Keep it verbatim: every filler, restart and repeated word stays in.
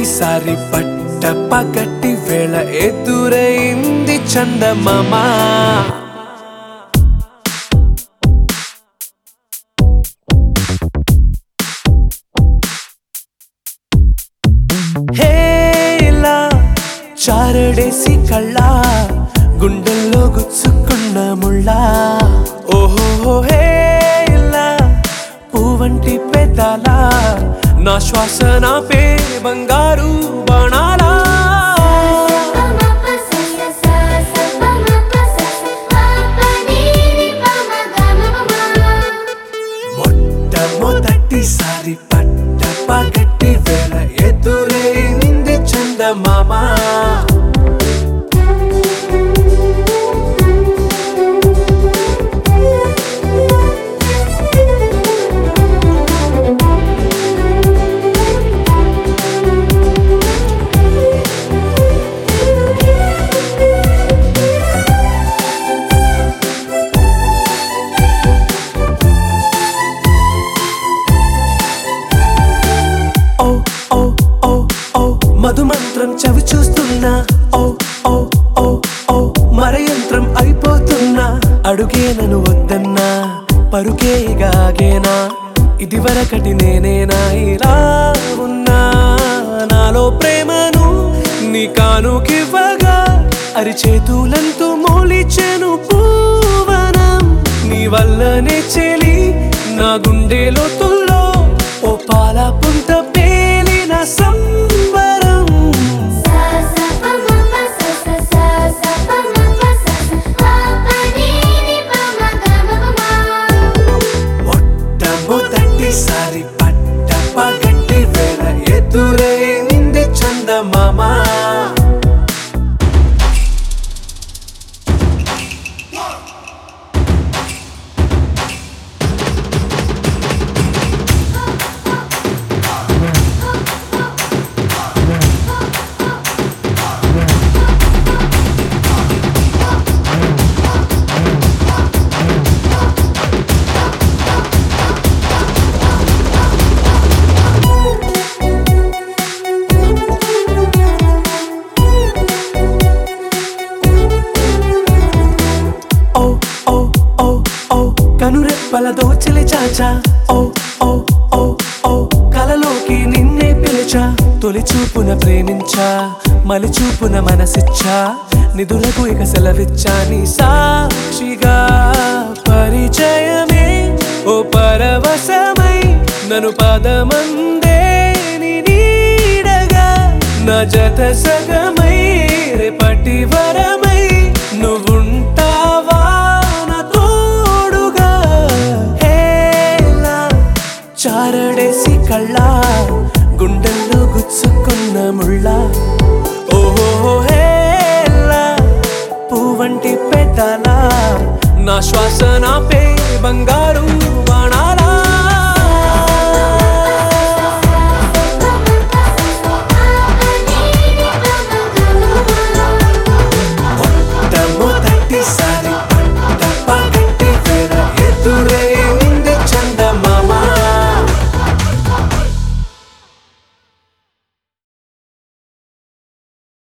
మొదటిసారి పట్ట పగటి వేళ ఎదురైంది చందమామ. హేలా చారడేసి కళ్ళ గుండెల్లో గుచ్చుకున్న ముళ్ళ. ఓహో హేలా పూవంటి పెదాల నా శ్వాస నా పే బంగారు బాణాలా. మొట్టమొదటిసారి పట్ట పగటి వేళ ఎదురైంది చందమామ. మధుమంత్రం చవి చూస్తున్నా, ఓ ఓ ఓ ఓ మరయంత్రం అయిపోతున్నా. అడుగే నన్ను వద్దన్నా పరుకే గాగేనా, ఇది వరకటి నేనేనా ఇలా ఉన్నా. నాలో ప్రేమను నీ కానుకివ్వగా అరిచేతులంతో మోలిచెను పూవనం. నీ వల్లనే చెలి నా గుండె లోతుల్లో ఓ పాల పుంత పేలిన సంబరం. మొట్టమొదటిసారి పట్ట పగటి వేళ ఎదురైంది చందమామ. కనురెప్పల దోచలి చాచా, ఓ ఓ ఓ ఓ కలలోకి నిన్నే పిలిచా. తొలి చూపున ప్రేమించా, మలి చూపున మనసిచ్చా. నిధులకు ఇక సెలవిచ్చా నీ సాక్షిగా. పరిచయమే ఓ పరవశమై నన్ను పదమందే నీ నీడగా. నా జత సగమై రేపటి వరమై నువ్వుంటావా చారడేసి కళ్ళ గుండెల్లో గుచ్చుకున్న ముళ్ళ.